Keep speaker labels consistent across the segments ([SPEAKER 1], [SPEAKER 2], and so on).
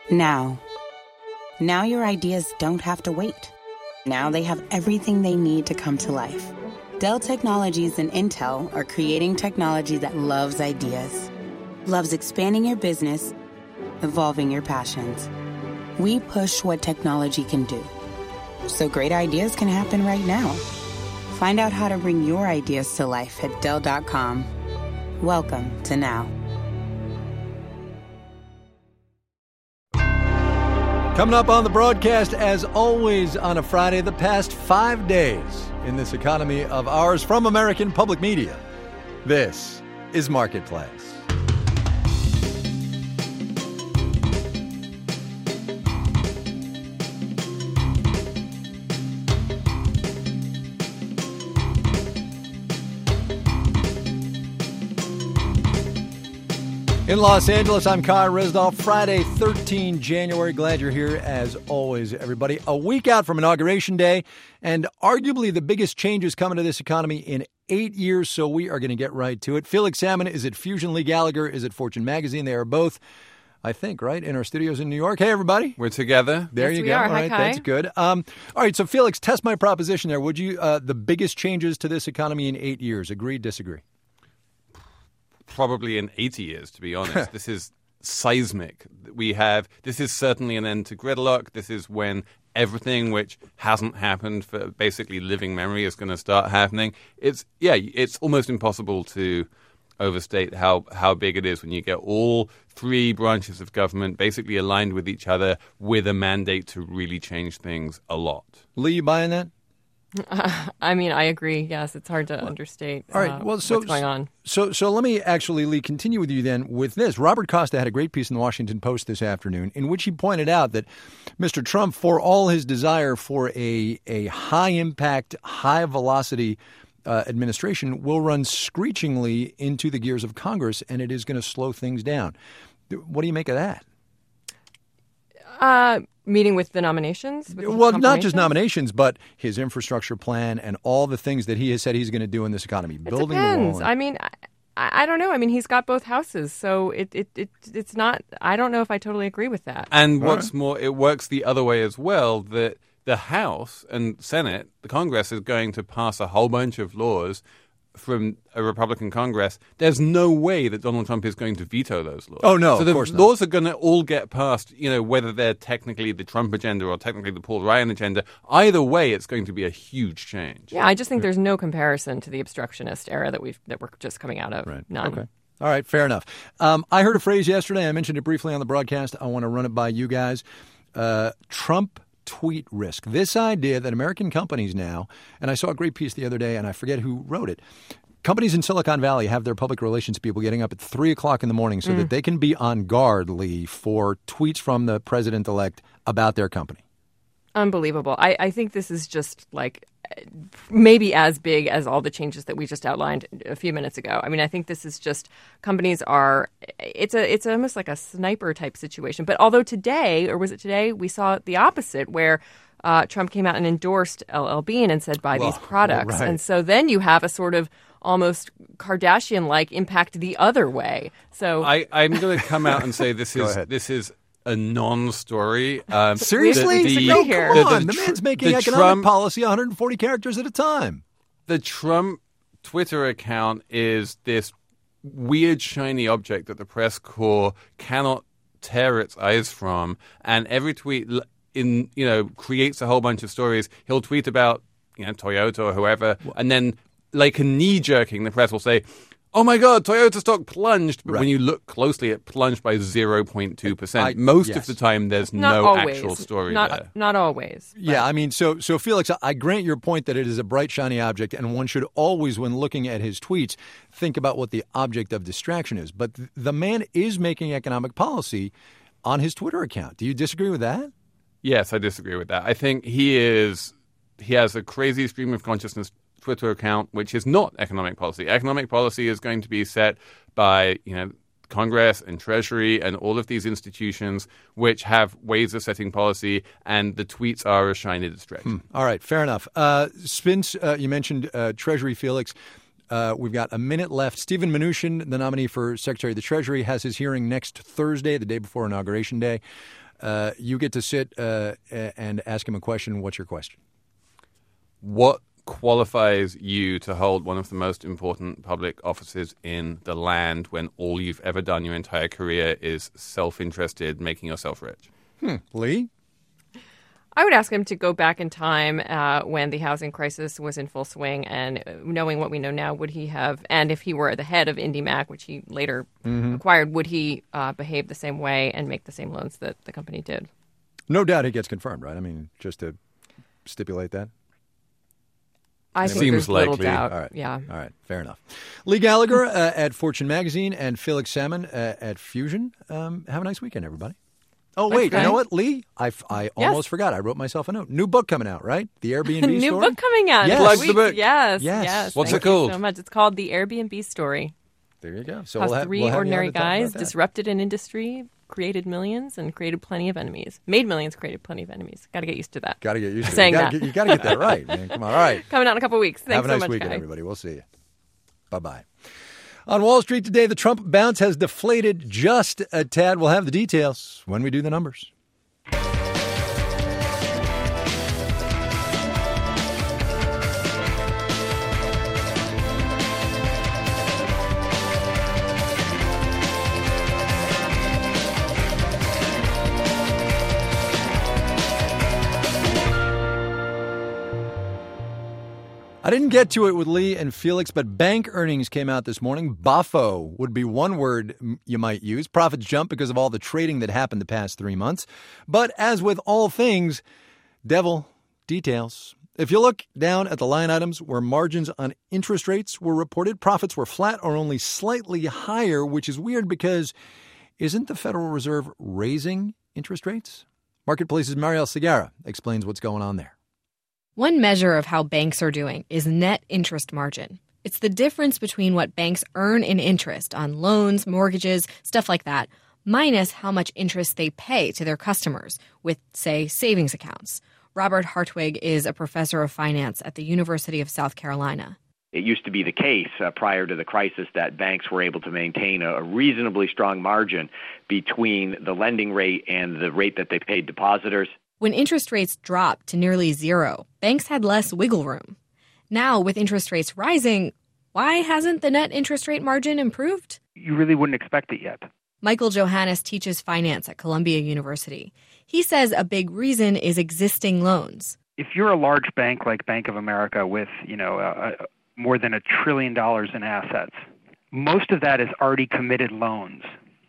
[SPEAKER 1] Now. Now your ideas don't have to wait. Now they have everything they need to come to life. Dell Technologies and Intel are creating technology that loves ideas, loves expanding your business, evolving your passions. We push what technology can do, so great ideas can happen right now. Find out how to bring your ideas to life at Dell.com. Welcome to Now.
[SPEAKER 2] Coming up on the broadcast, as always on a Friday, the past 5 days in this economy of ours from American Public Media. This is Marketplace. In Los Angeles, I'm Kai Resdahl. Friday, 13 January. Glad you're here, as always, everybody. A week out from Inauguration Day, and arguably the biggest changes coming to this economy in 8 years, so we are going to get right to it. Felix Salmon is at Fusion Lee Gallagher, is at Fortune Magazine. They are both, I think, right, in our studios in New York. Hey, everybody.
[SPEAKER 3] We're together.
[SPEAKER 2] There you go.
[SPEAKER 4] Are.
[SPEAKER 2] All right,
[SPEAKER 4] Hi, Kai.
[SPEAKER 2] that's good. All right, so Felix, test my proposition there. Would you, the biggest changes to this economy in 8 years, agree, disagree?
[SPEAKER 3] Probably in 80 years, to be honest. This is seismic. This is certainly an end to gridlock. This is when everything which hasn't happened for basically living memory is going to start happening. It's almost impossible to overstate how big it is when you get all three branches of government basically aligned with each other with a mandate to really change things a lot.
[SPEAKER 2] Lee, you buying that?
[SPEAKER 4] I mean, I agree. Yes, it's hard to understate
[SPEAKER 2] All right, well, so,
[SPEAKER 4] what's going on.
[SPEAKER 2] So let me actually, Lee, continue with you then with this. Robert Costa had a great piece in the Washington Post this afternoon in which he pointed out that Mr. Trump, for all his desire for a high-impact, high-velocity administration, will run screechingly into the gears of Congress, and it is going to slow things down. What do you make of that?
[SPEAKER 4] Meeting with the nominations?
[SPEAKER 2] Well, not just nominations, but his infrastructure plan and all the things that he has said he's going to do in this economy.
[SPEAKER 4] It
[SPEAKER 2] building
[SPEAKER 4] depends.
[SPEAKER 2] the wall.
[SPEAKER 4] I mean, I don't know. I mean, he's got both houses, so it's not. I don't know if I totally agree with that.
[SPEAKER 3] And what's more, it works the other way as well, that the House and Senate, the Congress, is going to pass a whole bunch of laws from a Republican Congress. There's no way that Donald Trump is going to veto those laws.
[SPEAKER 2] Oh, no,
[SPEAKER 3] so
[SPEAKER 2] of course not.
[SPEAKER 3] the laws are going to all get passed, whether they're technically the Trump agenda or technically the Paul Ryan agenda. Either way, it's going to be a huge change.
[SPEAKER 4] Yeah, I just think there's no comparison to the obstructionist era that we're just coming out of.
[SPEAKER 2] Right.
[SPEAKER 4] None.
[SPEAKER 2] Okay. All right, fair enough. I heard a phrase yesterday. I mentioned it briefly on the broadcast. I want to run it by you guys. Trump tweet risk. This idea that American companies now, and I saw a great piece the other day, and I forget who wrote it. Companies in Silicon Valley have their public relations people getting up at 3 o'clock in the morning so that they can be on guard, Lee, for tweets from the president-elect about their company.
[SPEAKER 4] Unbelievable. I think this is just like maybe as big as all the changes that we just outlined a few minutes ago. I mean, I think this is just companies are it's almost like a sniper type situation. But although today, or was it today, we saw the opposite where Trump came out and endorsed LL Bean and said, buy these products.
[SPEAKER 2] Right.
[SPEAKER 4] And so then you have a sort of almost Kardashian-like impact the other way. So
[SPEAKER 3] I'm going to come out and say this is a non-story.
[SPEAKER 2] Seriously?
[SPEAKER 4] disagree here.
[SPEAKER 2] Come on. The man's making economic policy 140 characters at a time.
[SPEAKER 3] The Trump Twitter account is this weird, shiny object that the press corps cannot tear its eyes from. And every tweet creates a whole bunch of stories. He'll tweet about Toyota or whoever, and then like a knee-jerking, the press will say, oh my God, Toyota stock plunged. But when you look closely, it plunged by 0.2%. Most of the time, there's no actual story there.
[SPEAKER 4] Not always.
[SPEAKER 2] Yeah, I mean, so Felix, I grant your point that it is a bright, shiny object, and one should always, when looking at his tweets, think about what the object of distraction is. But the man is making economic policy on his Twitter account. Do you disagree with that?
[SPEAKER 3] Yes, I disagree with that. I think he has a crazy stream of consciousness Twitter account, which is not economic policy. Economic policy is going to be set by, Congress and Treasury and all of these institutions which have ways of setting policy, and the tweets are a shiny distraction.
[SPEAKER 2] All right, fair enough. Spence, you mentioned Treasury, Felix. We've got a minute left. Stephen Mnuchin, the nominee for Secretary of the Treasury, has his hearing next Thursday, the day before Inauguration Day. You get to sit and ask him a question. What's your question?
[SPEAKER 3] What qualifies you to hold one of the most important public offices in the land when all you've ever done your entire career is self-interested, making yourself rich?
[SPEAKER 2] Lee?
[SPEAKER 4] I would ask him to go back in time when the housing crisis was in full swing, and knowing what we know now, would he have, and if he were the head of IndyMac, which he later acquired, would he behave the same way and make the same loans that the company did?
[SPEAKER 2] No doubt he gets confirmed, right? I mean, just to stipulate that.
[SPEAKER 4] I think
[SPEAKER 3] Seems
[SPEAKER 4] there's little
[SPEAKER 3] likely.
[SPEAKER 4] doubt.
[SPEAKER 2] All right.
[SPEAKER 4] Yeah.
[SPEAKER 2] All right. Fair enough. Lee Gallagher at Fortune Magazine and Felix Salmon at Fusion. Have a nice weekend, everybody. Oh, wait. You know what, Lee? I almost forgot. I wrote myself a note. New book coming out, right? The Airbnb Story?
[SPEAKER 4] New book coming out.
[SPEAKER 2] Yes.
[SPEAKER 3] Plug the book.
[SPEAKER 4] Yes.
[SPEAKER 3] What's
[SPEAKER 4] Thank
[SPEAKER 3] it called?
[SPEAKER 4] you so much. It's called The Airbnb Story.
[SPEAKER 2] There you go. So
[SPEAKER 4] How
[SPEAKER 2] we'll
[SPEAKER 4] three
[SPEAKER 2] have you
[SPEAKER 4] ordinary
[SPEAKER 2] on to talk about
[SPEAKER 4] guys
[SPEAKER 2] that.
[SPEAKER 4] disrupted an industry, created millions, and created plenty of enemies. Made millions, created plenty of enemies. Got to get used to that.
[SPEAKER 2] Got to get used to it.
[SPEAKER 4] Saying
[SPEAKER 2] You got to get that right, man. Come on. All right.
[SPEAKER 4] Coming out in a couple weeks. Thanks
[SPEAKER 2] Have a
[SPEAKER 4] so
[SPEAKER 2] nice
[SPEAKER 4] much,
[SPEAKER 2] weekend,
[SPEAKER 4] Guy.
[SPEAKER 2] everybody. We'll see you. Bye-bye. On Wall Street today, the Trump bounce has deflated just a tad. We'll have the details when we do the numbers. I didn't get to it with Lee and Felix, but bank earnings came out this morning. Boffo would be one word you might use. Profits jumped because of all the trading that happened the past 3 months. But as with all things, devil details. If you look down at the line items where margins on interest rates were reported, profits were flat or only slightly higher, which is weird because isn't the Federal Reserve raising interest rates? Marketplace's Marielle Segarra explains what's going on there.
[SPEAKER 5] One measure of how banks are doing is net interest margin. It's the difference between what banks earn in interest on loans, mortgages, stuff like that, minus how much interest they pay to their customers with, say, savings accounts. Robert Hartwig is a professor of finance at the University of South Carolina.
[SPEAKER 6] It used to be the case prior to the crisis that banks were able to maintain a reasonably strong margin between the lending rate and the rate that they paid depositors.
[SPEAKER 5] When interest rates dropped to nearly zero, banks had less wiggle room. Now, with interest rates rising, why hasn't the net interest rate margin improved?
[SPEAKER 7] You really wouldn't expect it yet.
[SPEAKER 5] Michael Johannes teaches finance at Columbia University. He says a big reason is existing loans.
[SPEAKER 7] If you're a large bank like Bank of America with, more than $1 trillion in assets, most of that is already committed loans.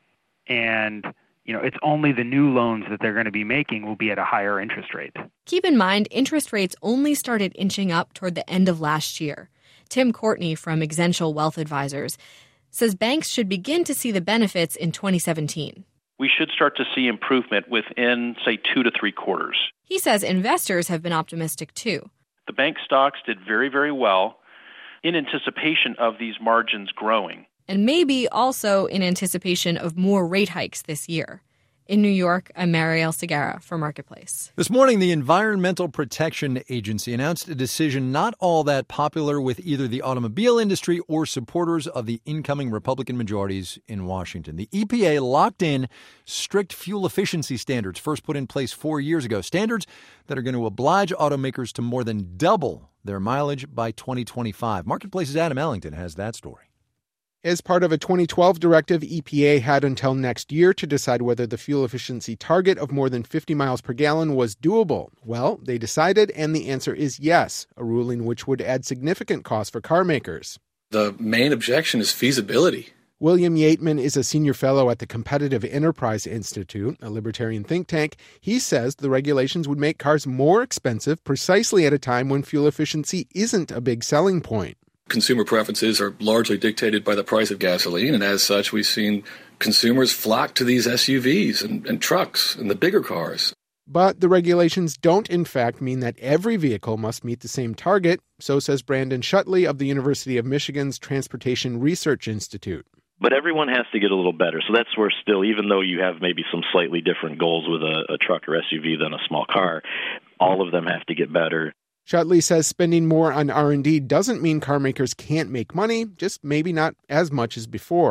[SPEAKER 7] And it's only the new loans that they're going to be making will be at a higher interest rate.
[SPEAKER 5] Keep in mind, interest rates only started inching up toward the end of last year. Tim Courtney from Exential Wealth Advisors says banks should begin to see the benefits in 2017.
[SPEAKER 8] We should start to see improvement within, say, 2 to 3 quarters.
[SPEAKER 5] He says investors have been optimistic too.
[SPEAKER 8] The bank stocks did very, very well in anticipation of these margins growing.
[SPEAKER 5] And maybe also in anticipation of more rate hikes this year. In New York, I'm Marielle Segarra for Marketplace.
[SPEAKER 2] This morning, the Environmental Protection Agency announced a decision not all that popular with either the automobile industry or supporters of the incoming Republican majorities in Washington. The EPA locked in strict fuel efficiency standards first put in place 4 years ago, standards that are going to oblige automakers to more than double their mileage by 2025. Marketplace's Adam Ellington has that story.
[SPEAKER 9] As part of a 2012 directive, EPA had until next year to decide whether the fuel efficiency target of more than 50 miles per gallon was doable. Well, they decided, and the answer is yes, a ruling which would add significant costs for car makers.
[SPEAKER 10] The main objection is feasibility.
[SPEAKER 9] William Yateman is a senior fellow at the Competitive Enterprise Institute, a libertarian think tank. He says the regulations would make cars more expensive precisely at a time when fuel efficiency isn't a big selling point.
[SPEAKER 10] Consumer preferences are largely dictated by the price of gasoline, and as such, we've seen consumers flock to these SUVs and trucks and the bigger cars.
[SPEAKER 9] But the regulations don't, in fact, mean that every vehicle must meet the same target, so says Brandon Shutley of the University of Michigan's Transportation Research Institute.
[SPEAKER 11] But everyone has to get a little better. So that's where still, even though you have maybe some slightly different goals with a truck or SUV than a small car, all of them have to get better.
[SPEAKER 9] Shutley says spending more on R&D doesn't mean car makers can't make money, just maybe not as much as before.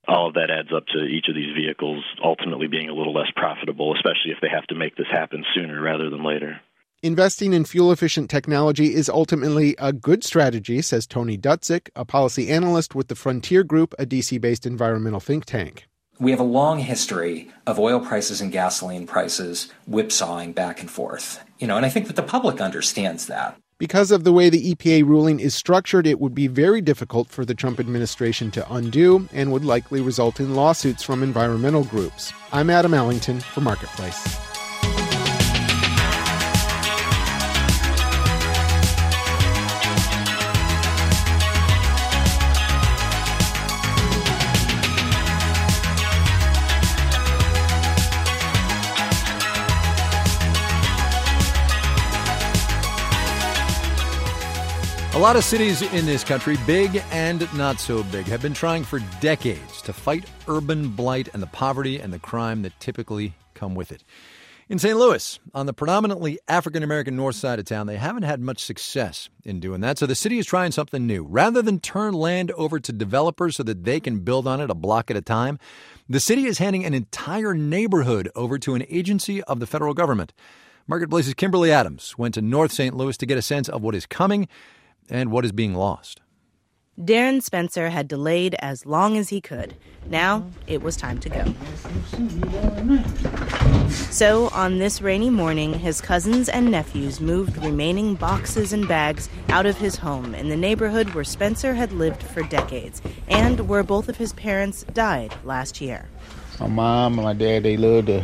[SPEAKER 11] all of that adds up to each of these vehicles ultimately being a little less profitable, especially if they have to make this happen sooner rather than later.
[SPEAKER 9] Investing in fuel-efficient technology is ultimately a good strategy, says Tony Dutzik, a policy analyst with the Frontier Group, a D.C.-based environmental think tank.
[SPEAKER 12] We have a long history of oil prices and gasoline prices whipsawing back and forth. And I think that the public understands that.
[SPEAKER 9] Because of the way the EPA ruling is structured, it would be very difficult for the Trump administration to undo and would likely result in lawsuits from environmental groups. I'm Adam Ellington for Marketplace.
[SPEAKER 2] A lot of cities in this country, big and not so big, have been trying for decades to fight urban blight and the poverty and the crime that typically come with it. In St. Louis, on the predominantly African-American north side of town, they haven't had much success in doing that, so the city is trying something new. Rather than turn land over to developers so that they can build on it a block at a time, the city is handing an entire neighborhood over to an agency of the federal government. Marketplace's Kimberly Adams went to North St. Louis to get a sense of what is coming and what is being lost.
[SPEAKER 13] Darren Spencer had delayed as long as he could. Now it was time to go. So on this rainy morning, his cousins and nephews moved remaining boxes and bags out of his home in the neighborhood where Spencer had lived for decades and where both of his parents died last year.
[SPEAKER 14] My mom and my dad, they loved the,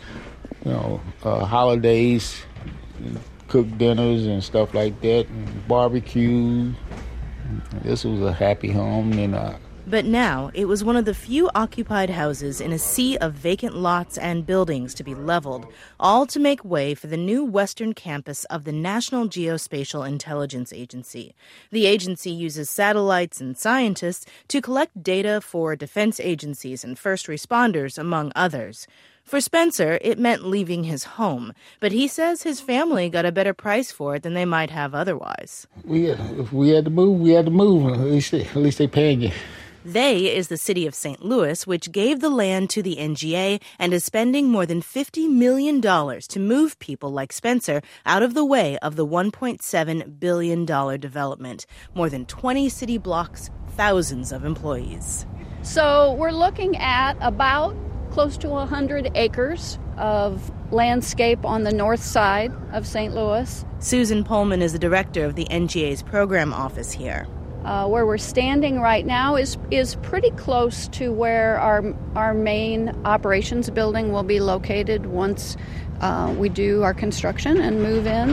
[SPEAKER 14] holidays, cook dinners and stuff like that, and barbecue. This was a happy home.
[SPEAKER 13] But now it was one of the few occupied houses in a sea of vacant lots and buildings to be leveled, all to make way for the new western campus of the National Geospatial Intelligence Agency. The agency uses satellites and scientists to collect data for defense agencies and first responders, among others. For Spencer, it meant leaving his home, but he says his family got a better price for it than they might have otherwise.
[SPEAKER 14] If we had to move, we had to move. At least they paying you.
[SPEAKER 13] They is the city of St. Louis, which gave the land to the NGA and is spending more than $50 million to move people like Spencer out of the way of the $1.7 billion development. More than 20 city blocks, thousands of employees.
[SPEAKER 15] So we're looking at about close to 100 acres of landscape on the north side of St. Louis.
[SPEAKER 13] Susan Pullman is the director of the NGA's program office here.
[SPEAKER 15] Where we're standing right now is pretty close to where our main operations building will be located once we do our construction and move in.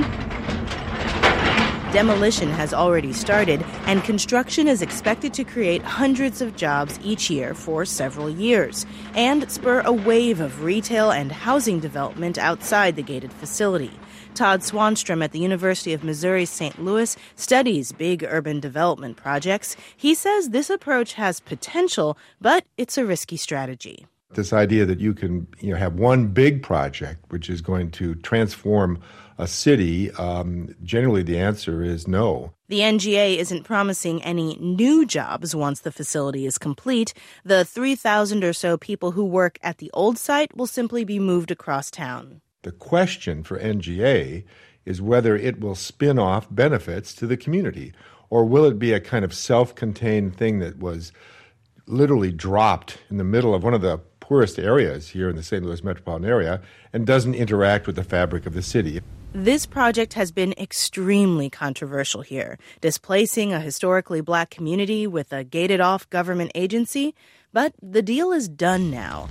[SPEAKER 13] Demolition has already started, and construction is expected to create hundreds of jobs each year for several years and spur a wave of retail and housing development outside the gated facility. Todd Swanstrom at the University of Missouri St. Louis studies big urban development projects. He says this approach has potential, but it's a risky strategy.
[SPEAKER 16] This idea that you can have one big project which is going to transform a city, generally the answer is no.
[SPEAKER 13] The NGA isn't promising any new jobs once the facility is complete. The 3,000 or so people who work at the old site will simply be moved across town.
[SPEAKER 16] The question for NGA is whether it will spin off benefits to the community, or will it be a kind of self-contained thing that was literally dropped in the middle of one of the poorest areas here in the St. Louis metropolitan area and doesn't interact with the fabric of the city.
[SPEAKER 13] This project has been extremely controversial here, displacing a historically black community with a gated-off government agency, but the deal is done now.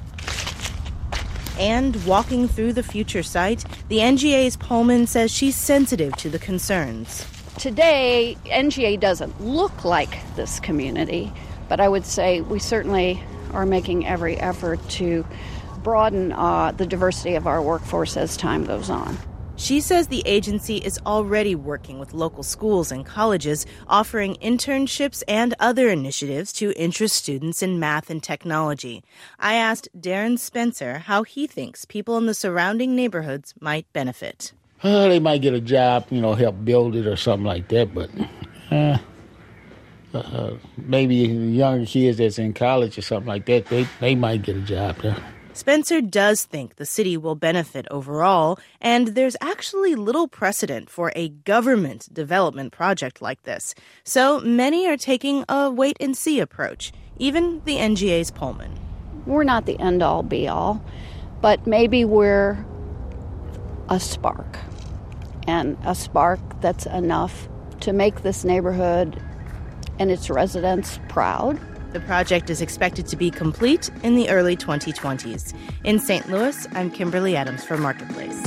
[SPEAKER 13] And walking through the future site, the NGA's Pullman says she's sensitive to the concerns.
[SPEAKER 15] Today, NGA doesn't look like this community, but I would say we certainly are making every effort to broaden the diversity of our workforce as time goes on.
[SPEAKER 13] She says the agency is already working with local schools and colleges, offering internships and other initiatives to interest students in math and technology. I asked Darren Spencer how he thinks people in the surrounding neighborhoods might benefit.
[SPEAKER 14] They might get a job, help build it or something like that, but maybe younger kids that's in college or something like that, they might get a job there.
[SPEAKER 13] Spencer does think the city will benefit overall, and there's actually little precedent for a government development project like this. So many are taking a wait-and-see approach, even the NGA's Pullman.
[SPEAKER 15] We're not the end-all, be-all, but maybe we're a spark, and a spark that's enough to make this neighborhood and its residents proud.
[SPEAKER 13] The project is expected to be complete in the early 2020s. In St. Louis, I'm Kimberly Adams for Marketplace.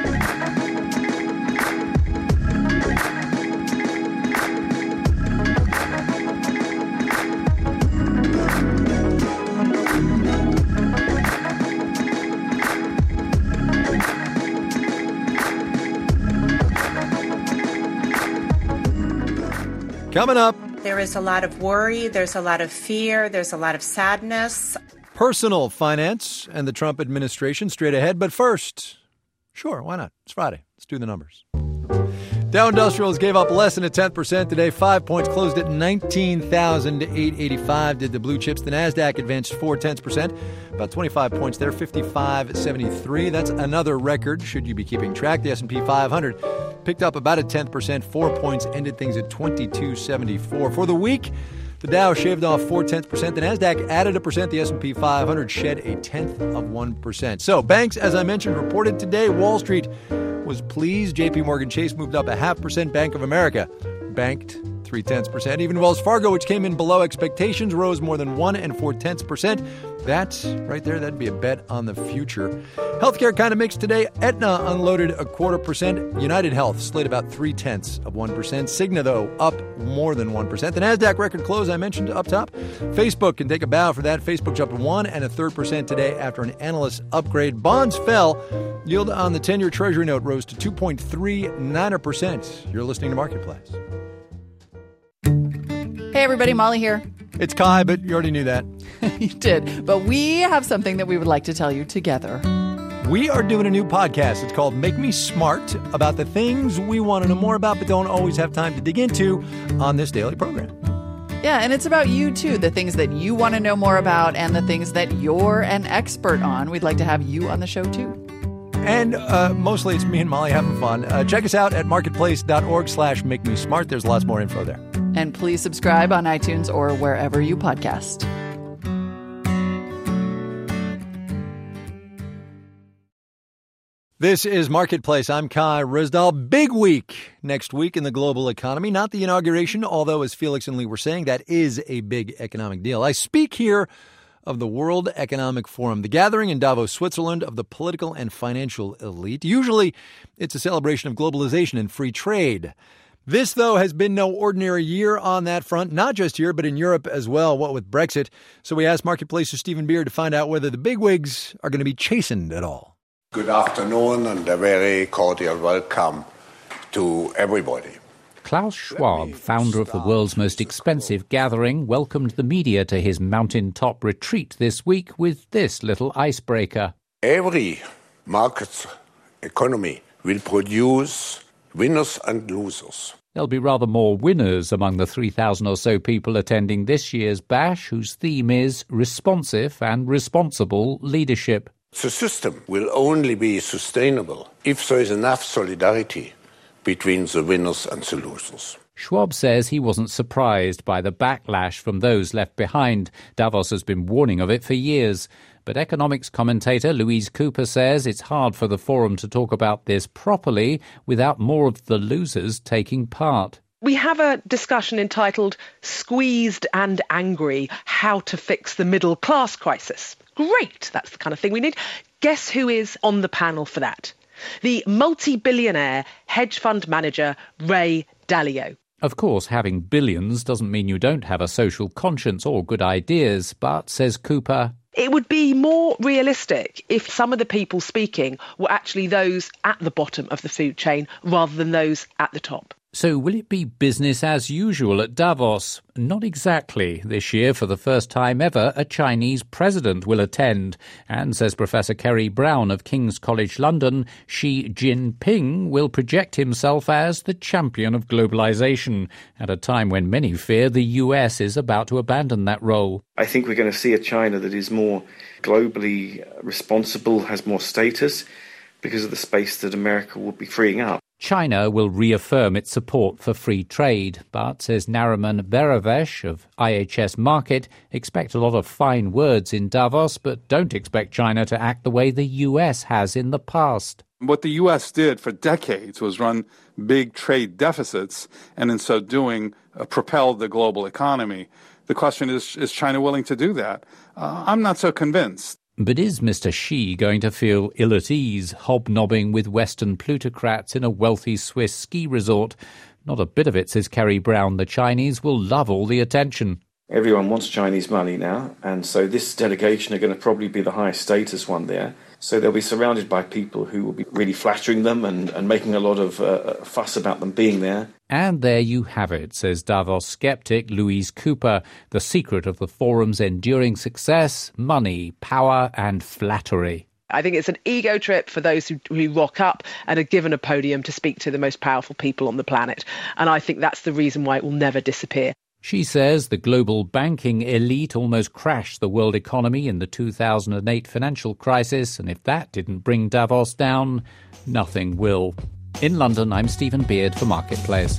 [SPEAKER 2] Coming up.
[SPEAKER 17] There is a lot of worry, there's a lot of fear, there's a lot of sadness.
[SPEAKER 2] Personal finance and the Trump administration straight ahead. But first, sure, why not? It's Friday. Let's do the numbers. Dow Industrials gave up less than 0.1% today. 5 points, closed at 19,885. Did the blue chips. The NASDAQ advanced 0.4%, about 25 points there, 55.73. That's another record, should you be keeping track. The S&P 500 picked up about 0.1%, 4 points, ended things at 2274. For the week, the Dow shaved off 0.4%. The NASDAQ added 1%. The S&P 500 shed 0.1%. So banks, as I mentioned, reported today. Wall Street was pleased. JP Morgan Chase moved up 0.5%. Bank of America banked 0.3%. Even Wells Fargo, which came in below expectations, rose more than 1.4%. That right there, that'd be a bet on the future. Healthcare kind of mixed today. Aetna unloaded 0.25%. United Health slid about 0.3%. Cigna, though, up more than 1%. The NASDAQ record close I mentioned up top. Facebook can take a bow for that. Facebook jumped 1.33% today after an analyst upgrade. Bonds fell. Yield on the 10-year Treasury note rose to 2.39%. You're listening to Marketplace.
[SPEAKER 18] Hey, everybody, Molly here.
[SPEAKER 2] It's Kai, but you already knew that.
[SPEAKER 18] You did. But we have something that we would like to tell you together.
[SPEAKER 2] We are doing a new podcast. It's called Make Me Smart, about the things we want to know more about but don't always have time to dig into on this daily program.
[SPEAKER 18] Yeah, and it's about you, too, the things that you want to know more about and the things that you're an expert on. We'd like to have you on the show, too.
[SPEAKER 2] And mostly it's me and Molly having fun. Check us out at marketplace.org/makemesmart. There's lots more info there.
[SPEAKER 18] And please subscribe on iTunes or wherever you podcast.
[SPEAKER 2] This is Marketplace. I'm Kai Ryssdal. Big week next week in the global economy. Not the inauguration, although, as Felix and Lee were saying, that is a big economic deal. I speak here of the World Economic Forum, the gathering in Davos, Switzerland, of the political and financial elite. Usually, it's a celebration of globalization and free trade. This, though, has been no ordinary year on that front, not just here, but in Europe as well, what with Brexit. So we asked Marketplace's Stephen Beard to find out whether the bigwigs are going to be chastened at all.
[SPEAKER 19] Good afternoon and a very cordial welcome to everybody.
[SPEAKER 20] Klaus Schwab, founder of the world's most expensive gathering, welcomed the media to his mountaintop retreat this week with this little icebreaker.
[SPEAKER 19] Every market economy will produce winners and losers.
[SPEAKER 20] There'll be rather more winners among the 3,000 or so people attending this year's bash, whose theme is responsive and responsible leadership.
[SPEAKER 19] The system will only be sustainable if there is enough solidarity between the winners and the losers.
[SPEAKER 20] Schwab says he wasn't surprised by the backlash from those left behind. Davos has been warning of it for years. But economics commentator Louise Cooper says it's hard for the forum to talk about this properly without more of the losers taking part.
[SPEAKER 21] We have a discussion entitled Squeezed and Angry, How to Fix the Middle Class Crisis. Great, that's the kind of thing we need. Guess who is on the panel for that? The multi-billionaire hedge fund manager Ray Dalio.
[SPEAKER 20] Of course, having billions doesn't mean you don't have a social conscience or good ideas, but, says Cooper,
[SPEAKER 21] it would be more realistic if some of the people speaking were actually those at the bottom of the food chain rather than those at the top.
[SPEAKER 20] So will it be business as usual at Davos? Not exactly. This year, for the first time ever, a Chinese president will attend. And, says Professor Kerry Brown of King's College London, Xi Jinping will project himself as the champion of globalization, at a time when many fear the US is about to abandon that role.
[SPEAKER 1] I think we're going to see a China that is more globally responsible, has more status, because of the space that America will be freeing up.
[SPEAKER 20] China will reaffirm its support for free trade, but, says Nariman Beravesh of IHS Markit, expect a lot of fine words in Davos, but don't expect China to act the way the US has in the past.
[SPEAKER 22] What the U.S. did for decades was run big trade deficits, and in so doing, propelled the global economy. The question is China willing to do that? I'm not so convinced.
[SPEAKER 20] But is Mr. Xi going to feel ill at ease, hobnobbing with Western plutocrats in a wealthy Swiss ski resort? Not a bit of it, says Kerry Brown. The Chinese will love all the attention.
[SPEAKER 1] Everyone wants Chinese money now, and so this delegation are going to probably be the highest status one there. So they'll be surrounded by people who will be really flattering them and making a lot of fuss about them being there.
[SPEAKER 20] And there you have it, says Davos skeptic Louise Cooper. The secret of the forum's enduring success: money, power and flattery.
[SPEAKER 21] I think it's an ego trip for those who rock up and are given a podium to speak to the most powerful people on the planet. And I think that's the reason why it will never disappear.
[SPEAKER 20] She says the global banking elite almost crashed the world economy in the 2008 financial crisis, and if that didn't bring Davos down, nothing will. In London, I'm Stephen Beard for Marketplace.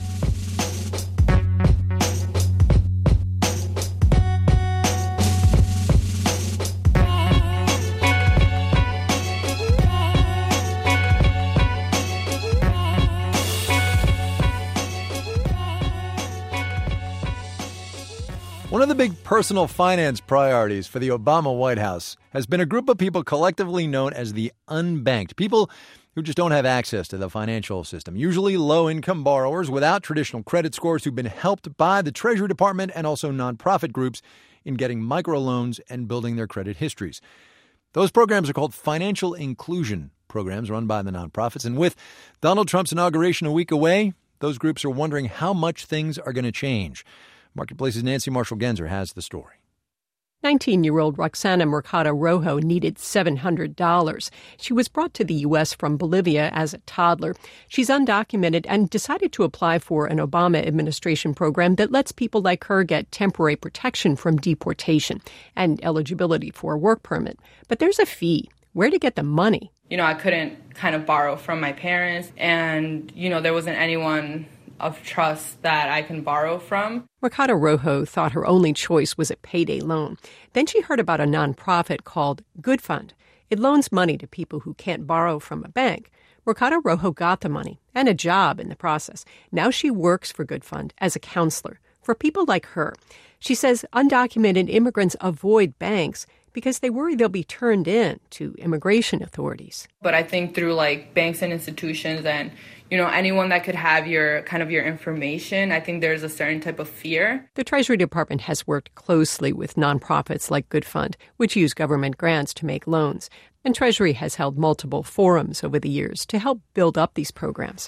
[SPEAKER 2] One of the big personal finance priorities for the Obama White House has been a group of people collectively known as the unbanked, people who just don't have access to the financial system, usually low-income borrowers without traditional credit scores who've been helped by the Treasury Department and also nonprofit groups in getting microloans and building their credit histories. Those programs are called financial inclusion programs run by the nonprofits. And with Donald Trump's inauguration a week away, those groups are wondering how much things are going to change. Marketplace's Nancy Marshall-Genzer has the story.
[SPEAKER 23] 19-year-old Roxana Mercado Rojo needed $700. She was brought to the U.S. from Bolivia as a toddler. She's undocumented and decided to apply for an Obama administration program that lets people like her get temporary protection from deportation and eligibility for a work permit. But there's a fee. Where to get the money?
[SPEAKER 24] I couldn't kind of borrow from my parents, and, there wasn't anyone of trust that I can borrow from.
[SPEAKER 23] Mercado Rojo thought her only choice was a payday loan. Then she heard about a nonprofit called Good Fund. It loans money to people who can't borrow from a bank. Mercado Rojo got the money and a job in the process. Now she works for Good Fund as a counselor for people like her. She says undocumented immigrants avoid banks because they worry they'll be turned in to immigration authorities.
[SPEAKER 24] But I think through banks and institutions and anyone that could have your information, I think there's a certain type of fear.
[SPEAKER 23] The Treasury Department has worked closely with nonprofits like Good Fund, which use government grants to make loans. And Treasury has held multiple forums over the years to help build up these programs.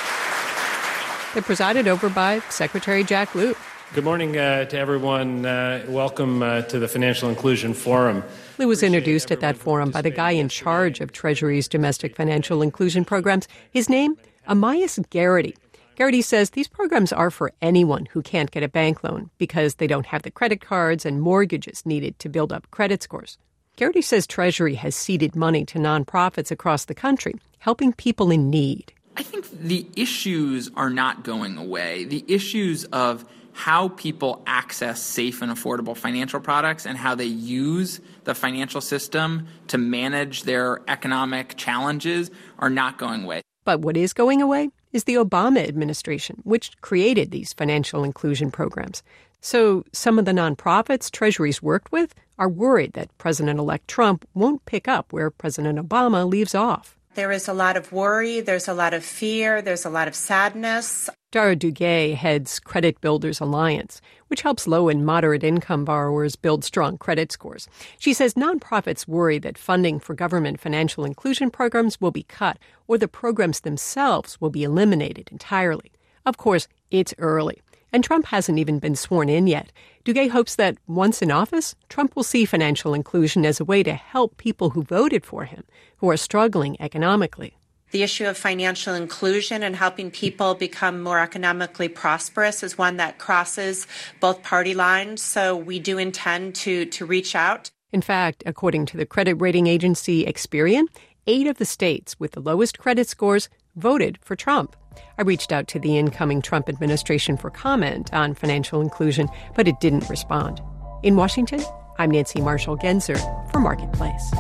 [SPEAKER 23] They're presided over by Secretary Jack Lew.
[SPEAKER 25] Good morning to everyone. Welcome to the Financial Inclusion Forum.
[SPEAKER 23] Lew was introduced at that forum by the guy in charge of Treasury's domestic financial inclusion programs. His name, Amias Garrity. Garrity says these programs are for anyone who can't get a bank loan because they don't have the credit cards and mortgages needed to build up credit scores. Garrity says Treasury has seeded money to nonprofits across the country, helping people in need.
[SPEAKER 26] I think the issues are not going away. The issues of how people access safe and affordable financial products and how they use the financial system to manage their economic challenges are not going away.
[SPEAKER 23] But what is going away is the Obama administration, which created these financial inclusion programs. So some of the nonprofits Treasury's worked with are worried that President-elect Trump won't pick up where President Obama leaves off.
[SPEAKER 17] There is a lot of worry, there's a lot of fear, there's a lot of sadness.
[SPEAKER 23] Dara Duguay heads Credit Builders Alliance, which helps low and moderate income borrowers build strong credit scores. She says nonprofits worry that funding for government financial inclusion programs will be cut or the programs themselves will be eliminated entirely. Of course, it's early, and Trump hasn't even been sworn in yet. Duguay hopes that once in office, Trump will see financial inclusion as a way to help people who voted for him, who are struggling economically.
[SPEAKER 17] The issue of financial inclusion and helping people become more economically prosperous is one that crosses both party lines, so we do intend to reach out.
[SPEAKER 23] In fact, according to the credit rating agency Experian, 8 of the states with the lowest credit scores voted for Trump. I reached out to the incoming Trump administration for comment on financial inclusion, but it didn't respond. In Washington, I'm Nancy Marshall-Genzer for Marketplace.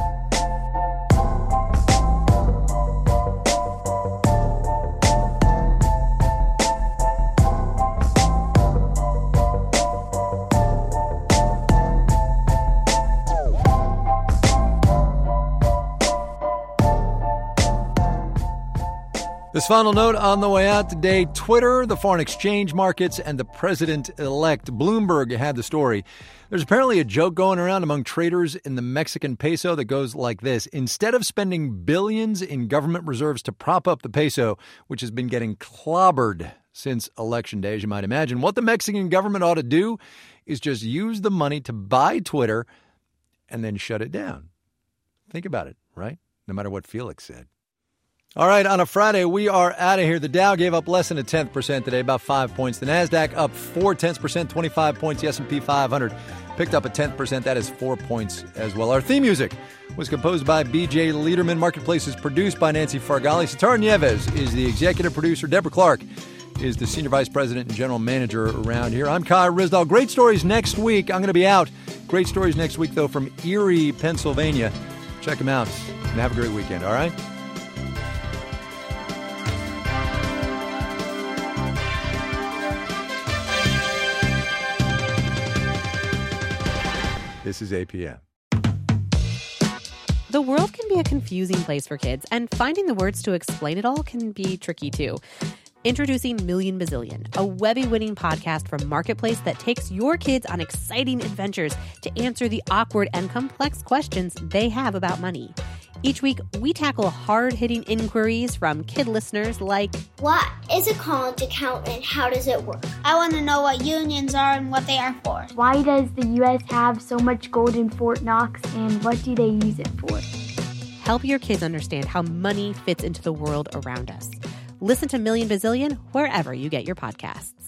[SPEAKER 2] This final note on the way out today, Twitter, the foreign exchange markets, and the president-elect. Bloomberg had the story. There's apparently a joke going around among traders in the Mexican peso that goes like this. Instead of spending billions in government reserves to prop up the peso, which has been getting clobbered since Election Day, as you might imagine, what the Mexican government ought to do is just use the money to buy Twitter and then shut it down. Think about it, right? No matter what Felix said. All right, on a Friday, we are out of here. The Dow gave up less than 0.1% today, about 5 points. The NASDAQ up 0.4%, 25 points. The S&P 500 picked up 0.1%. That is 4 points as well. Our theme music was composed by B.J. Liederman. Marketplace is produced by Nancy Fargali. Sitar Nieves is the executive producer. Deborah Clark is the senior vice president and general manager around here. I'm Kai Ryssdal. Great stories next week. I'm going to be out. Great stories next week, though, from Erie, Pennsylvania. Check them out and have a great weekend, all right? This is APM.
[SPEAKER 3] The world can be a confusing place for kids, and finding the words to explain it all can be tricky, too. Introducing Million Bazillion, a Webby-winning podcast from Marketplace that takes your kids on exciting adventures to answer the awkward and complex questions they have about money. Each week, we tackle hard-hitting inquiries from kid listeners like,
[SPEAKER 4] what is a college account and how does it work? I want to know what unions are and what they are for.
[SPEAKER 5] Why does the U.S. have so much gold in Fort Knox and what do they use it for?
[SPEAKER 3] Help your kids understand how money fits into the world around us. Listen to Million Bazillion wherever you get your podcasts.